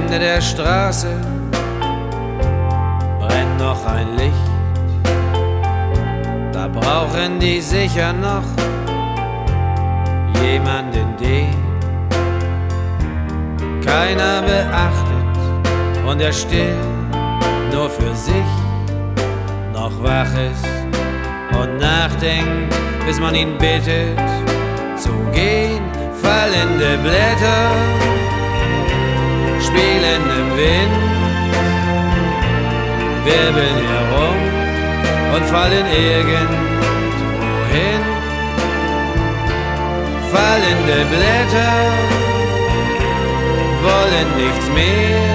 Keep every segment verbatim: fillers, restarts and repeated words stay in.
Ende der Straße brennt noch ein Licht. Da brauchen die sicher noch jemanden, den keiner beachtet und er still nur für sich noch wach ist und nachdenkt, bis man ihn bittet zu gehen. Fallende Blätter spielen im Wind, wirbeln herum und fallen irgendwo hin. Fallende Blätter wollen nichts mehr.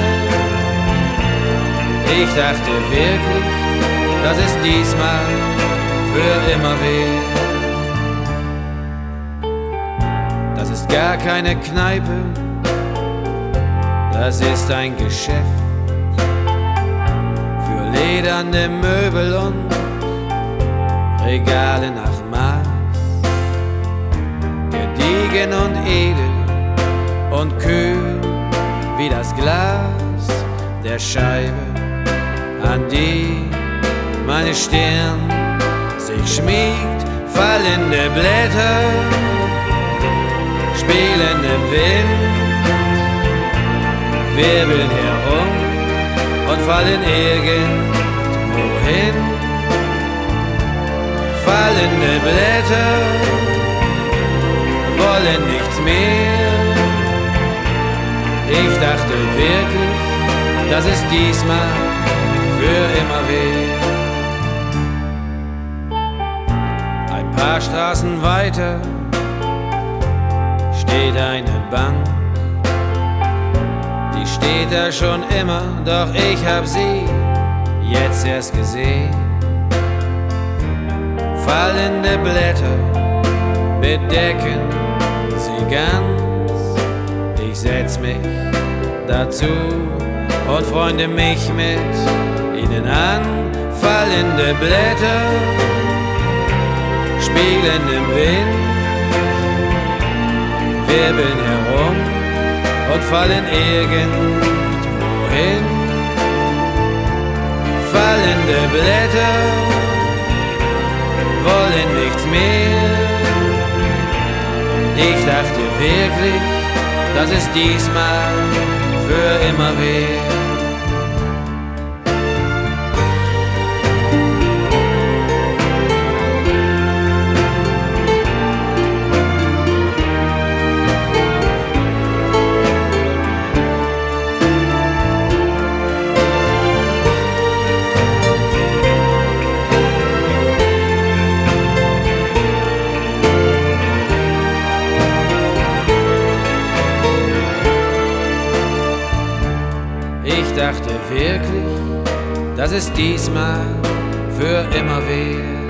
Ich dachte wirklich, dass es diesmal für immer wäre. Das ist gar keine Kneipe, das ist ein Geschäft für lederne Möbel und Regale nach Maß, gediegen und edel und kühl wie das Glas der Scheibe, an die meine Stirn sich schmiegt. Fallende Blätter spielen im Wind, wirbeln herum und fallen irgendwo hin. Fallende Blätter wollen nichts mehr. Ich dachte wirklich, dass es diesmal für immer wäre. Ein paar Straßen weiter steht eine Bank, die steht da schon immer, doch ich hab sie jetzt erst gesehen. Fallende Blätter bedecken sie ganz, ich setz mich dazu und freunde mich mit ihnen an. Fallende Blätter spielen im Wind, wirbeln herum und fallen irgendwo hin. Fallende Blätter wollen nichts mehr. Ich dachte wirklich, dass es diesmal für immer wäre. Ich dachte wirklich, dass es diesmal für immer wäre.